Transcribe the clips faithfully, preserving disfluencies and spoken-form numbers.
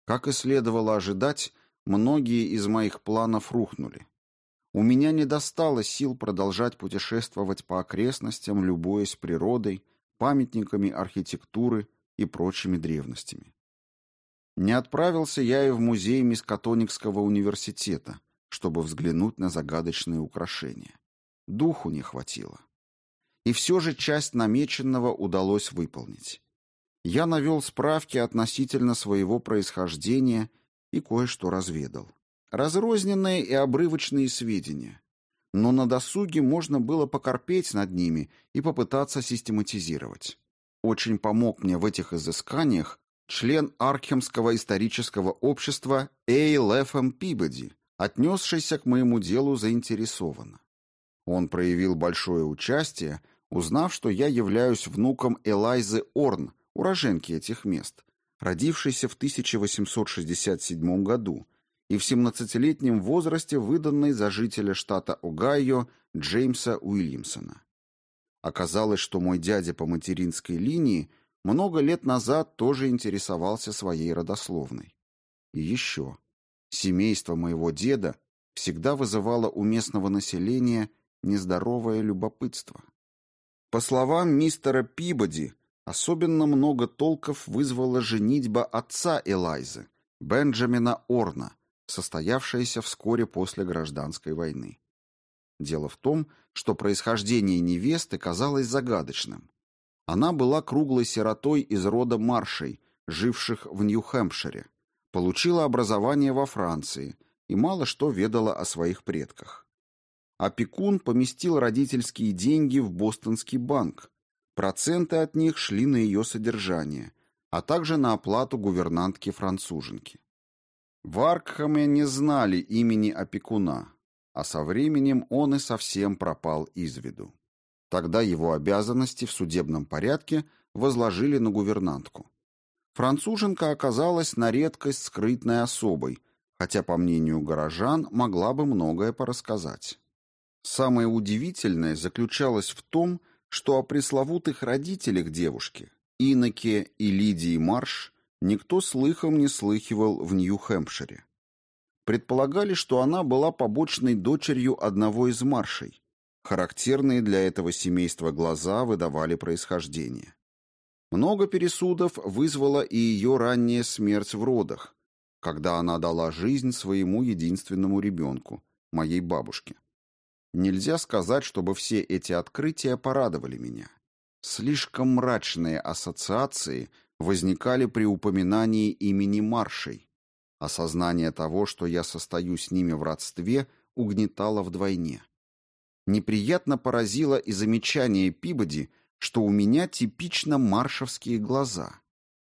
Как и следовало ожидать, многие из моих планов рухнули. У меня не достало сил продолжать путешествовать по окрестностям, любуясь природой, памятниками архитектуры и прочими древностями. Не отправился я и в музей Мискатоникского университета, чтобы взглянуть на загадочные украшения. Духу не хватило. И все же часть намеченного удалось выполнить. Я навел справки относительно своего происхождения и кое-что разведал. Разрозненные и обрывочные сведения. Но на досуге можно было покорпеть над ними и попытаться систематизировать. Очень помог мне в этих изысканиях член Аркхемского исторического общества Эй Лэфэм Пибоди, отнесшийся к моему делу заинтересованно. Он проявил большое участие, узнав, что я являюсь внуком Элайзы Орн, уроженки этих мест, родившейся в тысяча восемьсот шестьдесят седьмом году и в семнадцатилетнем возрасте выданной за жителя штата Огайо Джеймса Уильямсона. Оказалось, что мой дядя по материнской линии много лет назад тоже интересовался своей родословной. И еще. Семейство моего деда всегда вызывало у местного населения нездоровое любопытство. По словам мистера Пибоди, особенно много толков вызвала женитьба отца Элайзы, Бенджамина Орна, состоявшаяся вскоре после гражданской войны. Дело в том, что происхождение невесты казалось загадочным. Она была круглой сиротой из рода Маршей, живших в Нью-Хэмпшире, получила образование во Франции и мало что ведала о своих предках. Опекун поместил родительские деньги в Бостонский банк. Проценты от них шли на ее содержание, а также на оплату гувернантки-француженки. В Аркхаме не знали имени опекуна, а со временем он и совсем пропал из виду. Тогда его обязанности в судебном порядке возложили на гувернантку. Француженка оказалась на редкость скрытной особой, хотя, по мнению горожан, могла бы многое порассказать. Самое удивительное заключалось в том, что о пресловутых родителях девушки, Иноке и Лидии Марш, никто слыхом не слыхивал в Нью-Хэмпшире. Предполагали, что она была побочной дочерью одного из Маршей. Характерные для этого семейства глаза выдавали происхождение. Много пересудов вызвала и ее ранняя смерть в родах, когда она дала жизнь своему единственному ребенку, моей бабушке. Нельзя сказать, чтобы все эти открытия порадовали меня. Слишком мрачные ассоциации возникали при упоминании имени Маршей. Осознание того, что я состою с ними в родстве, угнетало вдвойне. Неприятно поразило и замечание Пибоди, что у меня типично маршевские глаза.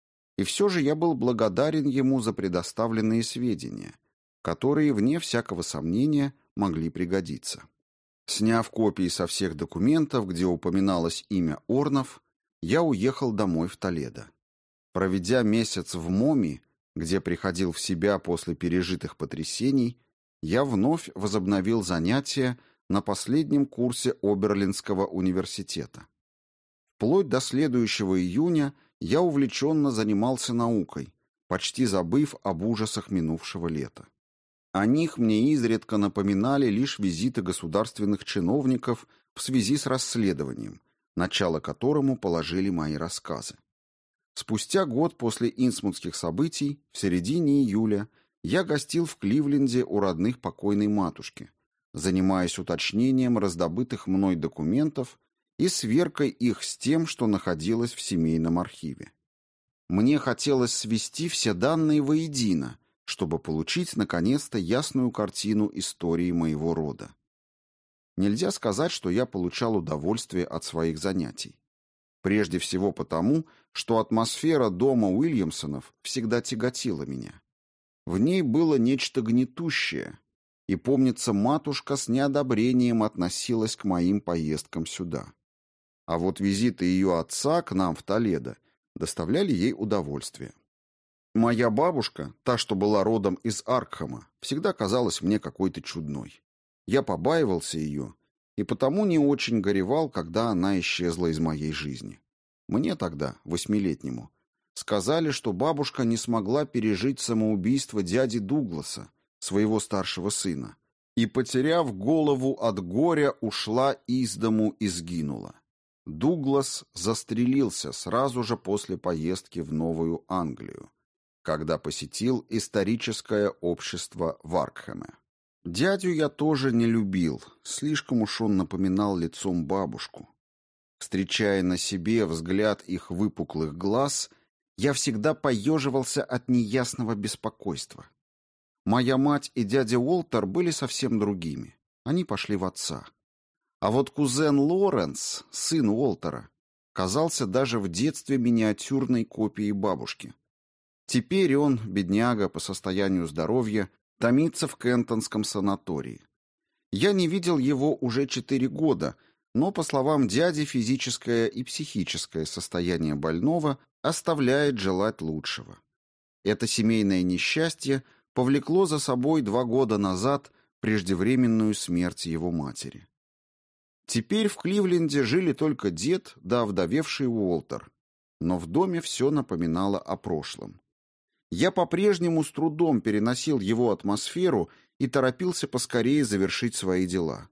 И все же я был благодарен ему за предоставленные сведения, которые, вне всякого сомнения, могли пригодиться. Сняв копии со всех документов, где упоминалось имя Орнов, я уехал домой в Толедо. Проведя месяц в МОМИ, где приходил в себя после пережитых потрясений, я вновь возобновил занятия на последнем курсе Оберлинского университета. Вплоть до следующего июня я увлеченно занимался наукой, почти забыв об ужасах минувшего лета. О них мне изредка напоминали лишь визиты государственных чиновников в связи с расследованием, начало которому положили мои рассказы. Спустя год после инсмутских событий, в середине июля, я гостил в Кливленде у родных покойной матушки, занимаясь уточнением раздобытых мной документов и сверкой их с тем, что находилось в семейном архиве. Мне хотелось свести все данные воедино, чтобы получить, наконец-то, ясную картину истории моего рода. Нельзя сказать, что я получал удовольствие от своих занятий. Прежде всего потому, что атмосфера дома Уильямсонов всегда тяготила меня. В ней было нечто гнетущее, и, помнится, матушка с неодобрением относилась к моим поездкам сюда. А вот визиты ее отца к нам в Толедо доставляли ей удовольствие. Моя бабушка, та, что была родом из Аркхема, всегда казалась мне какой-то чудной. Я побаивался ее, и потому не очень горевал, когда она исчезла из моей жизни. Мне тогда, восьмилетнему, сказали, что бабушка не смогла пережить самоубийство дяди Дугласа, своего старшего сына, и, потеряв голову от горя, ушла из дому и сгинула. Дуглас застрелился сразу же после поездки в Новую Англию, когда посетил историческое общество в Аркхеме. Дядю я тоже не любил, слишком уж он напоминал лицом бабушку. Встречая на себе взгляд их выпуклых глаз, я всегда поеживался от неясного беспокойства. Моя мать и дядя Уолтер были совсем другими. Они пошли в отца. А вот кузен Лоренс, сын Уолтера, казался даже в детстве миниатюрной копией бабушки. Теперь он, бедняга по состоянию здоровья, томится в Кентонском санатории. Я не видел его уже четыре года, но, по словам дяди, физическое и психическое состояние больного оставляет желать лучшего. Это семейное несчастье повлекло за собой два года назад преждевременную смерть его матери. Теперь в Кливленде жили только дед да овдовевший Уолтер, но в доме все напоминало о прошлом. Я по-прежнему с трудом переносил его атмосферу и торопился поскорее завершить свои дела.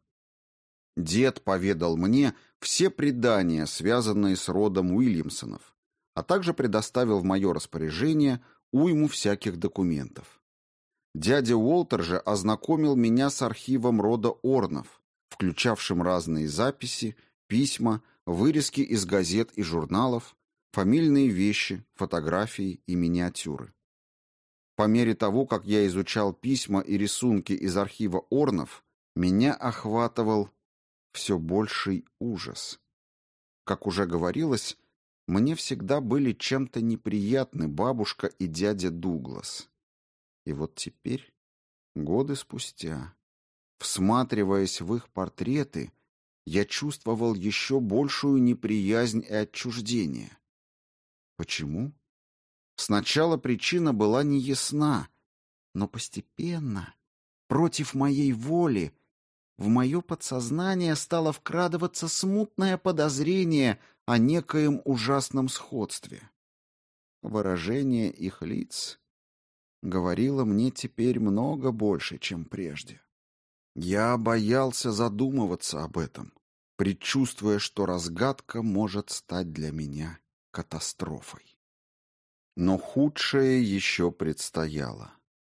Дед поведал мне все предания, связанные с родом Уильямсонов, а также предоставил в мое распоряжение уйму всяких документов. Дядя Уолтер же ознакомил меня с архивом рода Орнов, включавшим разные записи, письма, вырезки из газет и журналов, фамильные вещи, фотографии и миниатюры. По мере того, как я изучал письма и рисунки из архива Орнов, меня охватывал все больший ужас. Как уже говорилось, мне всегда были чем-то неприятны бабушка и дядя Дуглас. И вот теперь, годы спустя, всматриваясь в их портреты, я чувствовал еще большую неприязнь и отчуждение. Почему? Сначала причина была неясна, но постепенно, против моей воли, в мое подсознание стало вкрадываться смутное подозрение о некоем ужасном сходстве. Выражение их лиц говорило мне теперь много больше, чем прежде. Я боялся задумываться об этом, предчувствуя, что разгадка может стать для меня катастрофой. Но худшее еще предстояло.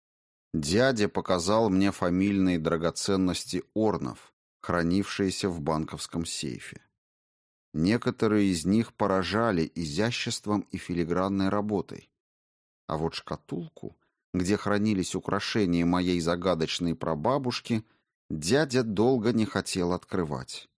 Дядя показал мне фамильные драгоценности Орнов, хранившиеся в банковском сейфе. Некоторые из них поражали изяществом и филигранной работой. А вот шкатулку, где хранились украшения моей загадочной прабабушки, дядя долго не хотел открывать.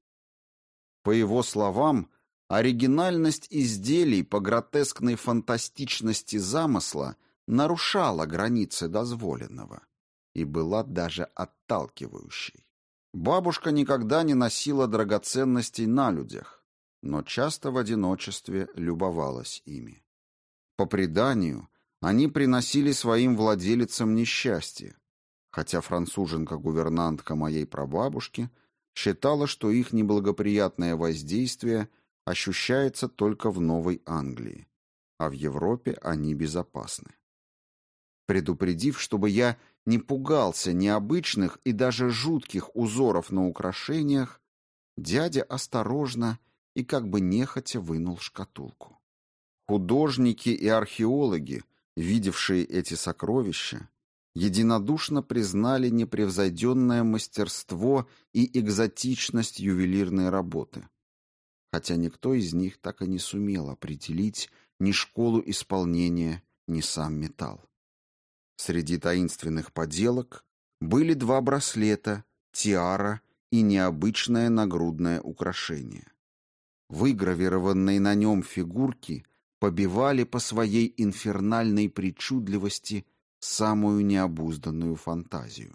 По его словам, оригинальность изделий по гротескной фантастичности замысла нарушала границы дозволенного и была даже отталкивающей. Бабушка никогда не носила драгоценностей на людях, но часто в одиночестве любовалась ими. По преданию, они приносили своим владелицам несчастье, хотя француженка-гувернантка моей прабабушки считала, что их неблагоприятное воздействие ощущается только в Новой Англии, а в Европе они безопасны. Предупредив, чтобы я не пугался необычных и даже жутких узоров на украшениях, дядя осторожно и как бы нехотя вынул шкатулку. Художники и археологи, видевшие эти сокровища, единодушно признали непревзойденное мастерство и экзотичность ювелирной работы, хотя никто из них так и не сумел определить ни школу исполнения, ни сам металл. Среди таинственных поделок были два браслета, тиара и необычное нагрудное украшение. Выгравированные на нем фигурки побивали по своей инфернальной причудливости самую необузданную фантазию.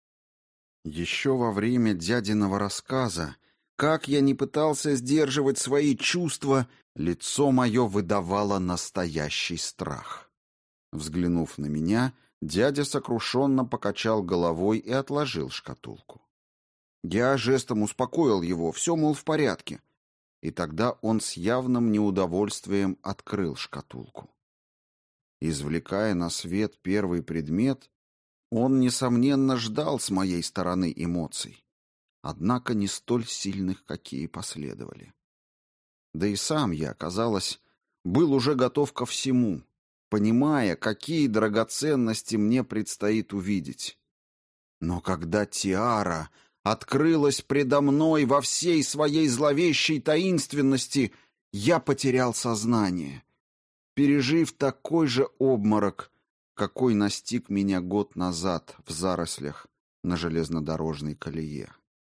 Еще во время дядиного рассказа, как я не пытался сдерживать свои чувства, лицо мое выдавало настоящий страх. Взглянув на меня, дядя сокрушенно покачал головой и отложил шкатулку. Я жестом успокоил его, все, мол, в порядке. И тогда он с явным неудовольствием открыл шкатулку. Извлекая на свет первый предмет, он, несомненно, ждал с моей стороны эмоций, однако не столь сильных, какие последовали. Да и сам я, казалось, был уже готов ко всему, понимая, какие драгоценности мне предстоит увидеть. Но когда тиара открылась предо мной во всей своей зловещей таинственности, я потерял сознание, пережив такой же обморок, какой настиг меня год назад в зарослях на железнодорожной колее.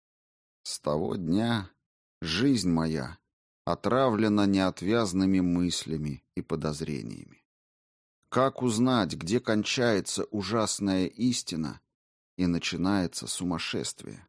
С того дня жизнь моя отравлена неотвязными мыслями и подозрениями. Как узнать, где кончается ужасная истина и начинается сумасшествие?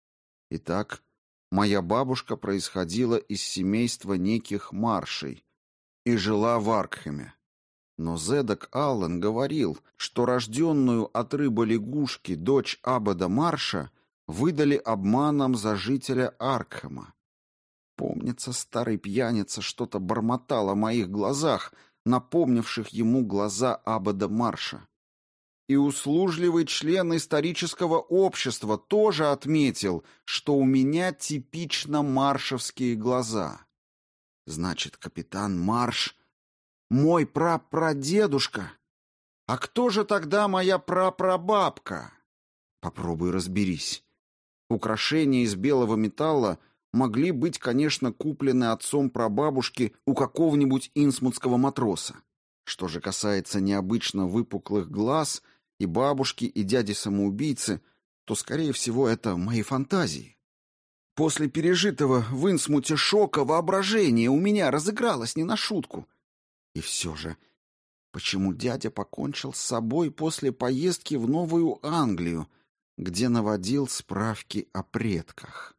Итак, моя бабушка происходила из семейства неких Маршей и жила в Аркхеме. Но Зедок Аллен говорил, что рожденную от рыбы-лягушки дочь аббата Марша выдали обманом за жителя Аркхема. Помнится, старый пьяница что-то бормотал о моих глазах, напомнивших ему глаза аббата Марша. И услужливый член исторического общества тоже отметил, что у меня типично маршевские глаза. Значит, капитан Марш — мой прапрадедушка. А кто же тогда моя прапрабабка? Попробуй разберись. Украшения из белого металла могли быть, конечно, куплены отцом прабабушки у какого-нибудь инсмутского матроса. Что же касается необычно выпуклых глаз и бабушки, и дяди-самоубийцы, то, скорее всего, это мои фантазии. После пережитого в Инсмуте шока воображение у меня разыгралось не на шутку. И все же, почему дядя покончил с собой после поездки в Новую Англию, где наводил справки о предках?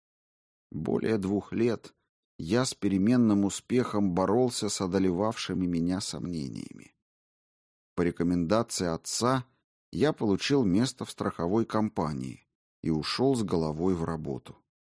Более двух лет я с переменным успехом боролся с одолевавшими меня сомнениями. По рекомендации отца я получил место в страховой компании и ушел с головой в работу.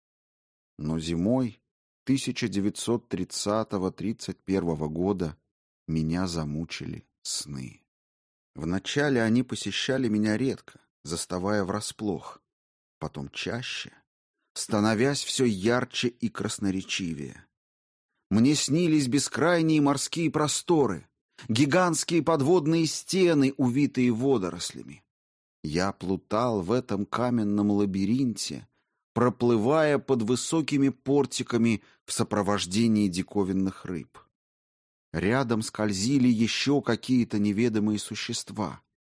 Но зимой тысяча девятьсот тридцатого — тридцать первого года меня замучили сны. Вначале они посещали меня редко, заставая врасплох, потом чаще, становясь все ярче и красноречивее. Мне снились бескрайние морские просторы, гигантские подводные стены, увитые водорослями. Я плутал в этом каменном лабиринте, проплывая под высокими портиками в сопровождении диковинных рыб. Рядом скользили еще какие-то неведомые существа.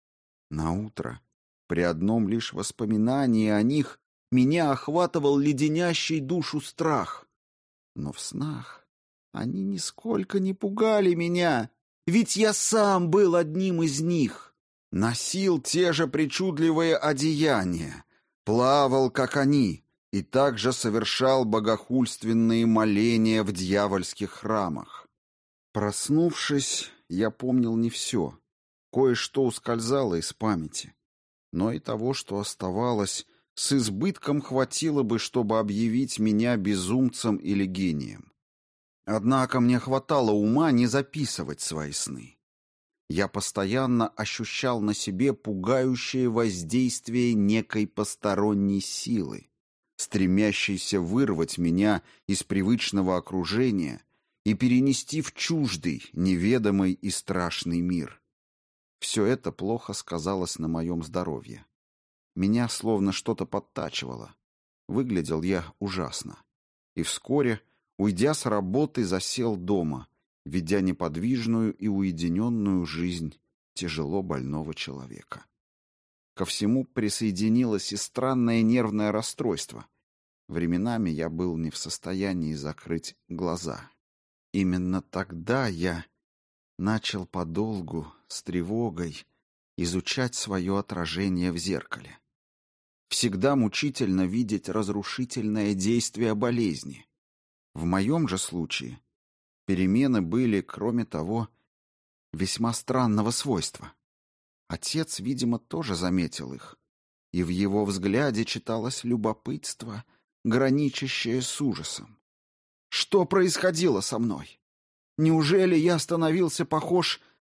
Наутро, при одном лишь воспоминании о них, меня охватывал леденящий душу страх. Но в снах они нисколько не пугали меня, ведь я сам был одним из них. Носил те же причудливые одеяния, плавал, как они, и также совершал богохульственные моления в дьявольских храмах. Проснувшись, я помнил не все. Кое-что ускользало из памяти. Но и того, что оставалось, с избытком хватило бы, чтобы объявить меня безумцем или гением. Однако мне хватало ума не записывать свои сны. Я постоянно ощущал на себе пугающее воздействие некой посторонней силы, стремящейся вырвать меня из привычного окружения и перенести в чуждый, неведомый и страшный мир. Все это плохо сказалось на моем здоровье. Меня словно что-то подтачивало. Выглядел я ужасно. И вскоре, уйдя с работы, засел дома, ведя неподвижную и уединенную жизнь тяжело больного человека. Ко всему присоединилось и странное нервное расстройство. Временами я был не в состоянии закрыть глаза. Именно тогда я начал подолгу, с тревогой, изучать свое отражение в зеркале. Всегда мучительно видеть разрушительное действие болезни. В моем же случае перемены были, кроме того, весьма странного свойства. Отец, видимо, тоже заметил их, и в его взгляде читалось любопытство, граничащее с ужасом. Что происходило со мной? Неужели я становился похож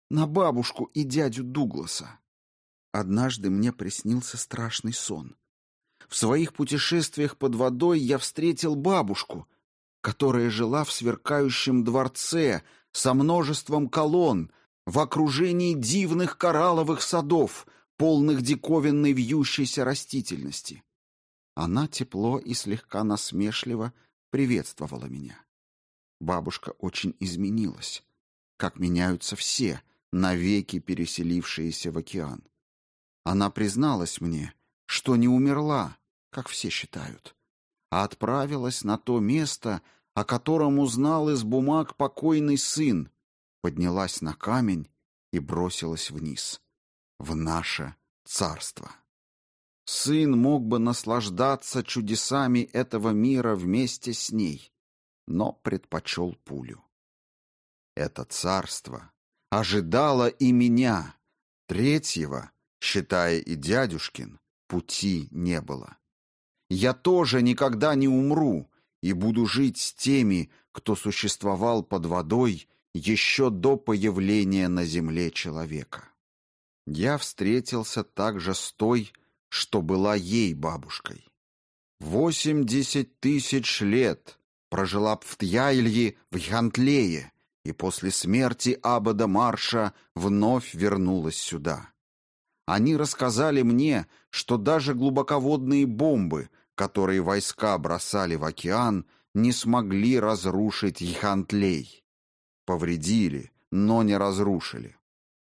на бабушку и дядю Дугласа. Однажды мне приснился страшный сон. В своих путешествиях под водой я встретил бабушку, которая жила в сверкающем дворце со множеством колонн, в окружении дивных коралловых садов, полных диковинной вьющейся растительности. Она тепло и слегка насмешливо приветствовала меня. Бабушка очень изменилась, как меняются все, навеки переселившиеся в океан. Она призналась мне, что не умерла, как все считают, а отправилась на то место, о котором узнал из бумаг покойный сын, поднялась на камень и бросилась вниз, в наше царство. Сын мог бы наслаждаться чудесами этого мира вместе с ней, но предпочел пулю. Это царство ожидало и меня. Третьего, считая и дядюшкин, пути не было. Я тоже никогда не умру и буду жить с теми, кто существовал под водой еще до появления на земле человека. Я встретился также с той, что была ей бабушкой. Восемьдесят тысяч лет прожила Пфтьяйльи в Янтлее и после смерти Аббада Марша вновь вернулась сюда. Они рассказали мне, что даже глубоководные бомбы, которые войска бросали в океан, не смогли разрушить Янтлей. Повредили, но не разрушили.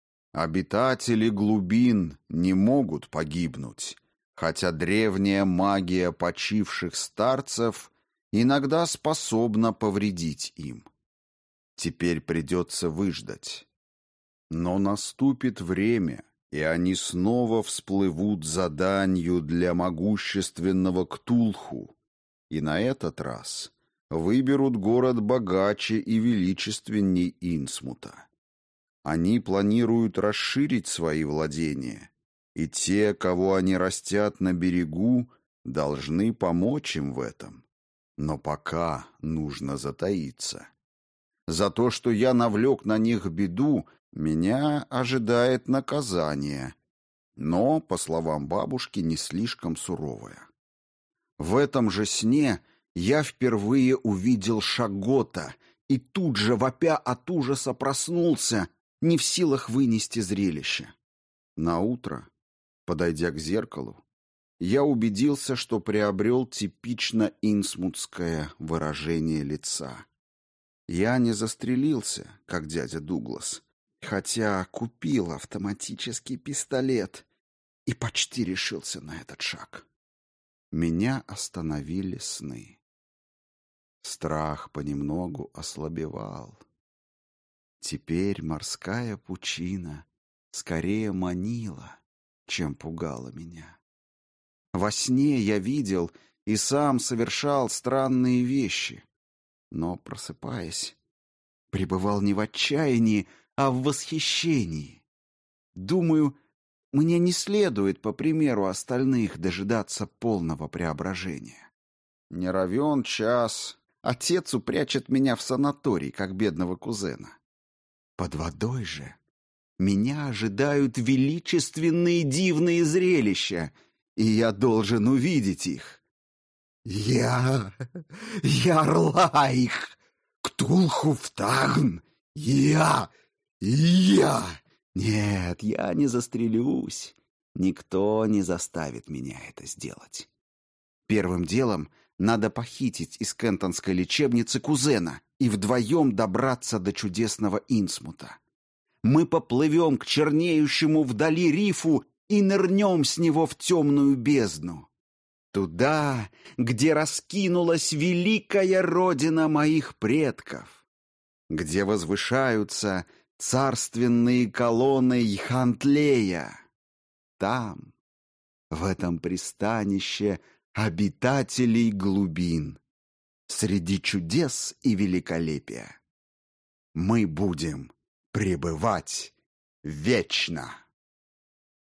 Обитатели глубин не могут погибнуть, хотя древняя магия почивших старцев иногда способна повредить им. Теперь придется выждать. Но наступит время, и они снова всплывут за данью для могущественного Ктулху, и на этот раз выберут город богаче и величественней Инсмута. Они планируют расширить свои владения, и те, кого они растят на берегу, должны помочь им в этом. Но пока нужно затаиться. За то, что я навлек на них беду, меня ожидает наказание, но, по словам бабушки, не слишком суровое. В этом же сне я впервые увидел Шагота и тут же, вопя от ужаса, проснулся, не в силах вынести зрелище. Наутро, подойдя к зеркалу, я убедился, что приобрел типично инсмутское выражение лица. Я не застрелился, как дядя Дуглас, хотя купил автоматический пистолет и почти решился на этот шаг. Меня остановили сны. Страх понемногу ослабевал. Теперь морская пучина скорее манила, чем пугала меня. Во сне я видел и сам совершал странные вещи, но, просыпаясь, пребывал не в отчаянии, а в восхищении. Думаю, мне не следует, по примеру остальных, дожидаться полного преображения. Не равен час, отец упрячет меня в санаторий, как бедного кузена. Под водой же меня ожидают величественные дивные зрелища, и я должен увидеть их. Я... Ярлайх! Ктулхуфтагн! Я... Я... Нет, я не застрелюсь. Никто не заставит меня это сделать. Первым делом надо похитить из кентонской лечебницы кузена и вдвоем добраться до чудесного Инсмута. Мы поплывем к чернеющему вдали рифу и нырнем с него в темную бездну. Туда, где раскинулась великая родина моих предков, где возвышаются царственные колонны Йхантлея. Там, в этом пристанище обитателей глубин, среди чудес и великолепия, мы будем пребывать вечно.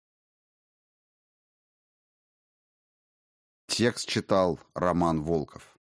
Текст читал Роман Волков.